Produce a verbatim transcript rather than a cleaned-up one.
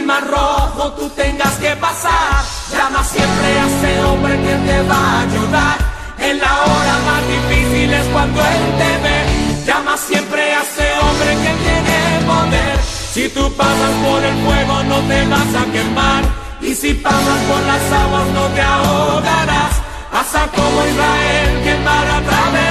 mar rojo tú tengas que pasar. Llama siempre a ese hombre que te va a ayudar. En la hora más difícil es cuando él te ve. Llama siempre a ese hombre que tiene poder. Si tú pasas por el fuego no te vas a quemar. Y si pasas por las aguas no te ahogarás. Pasa como Israel que para atravesar.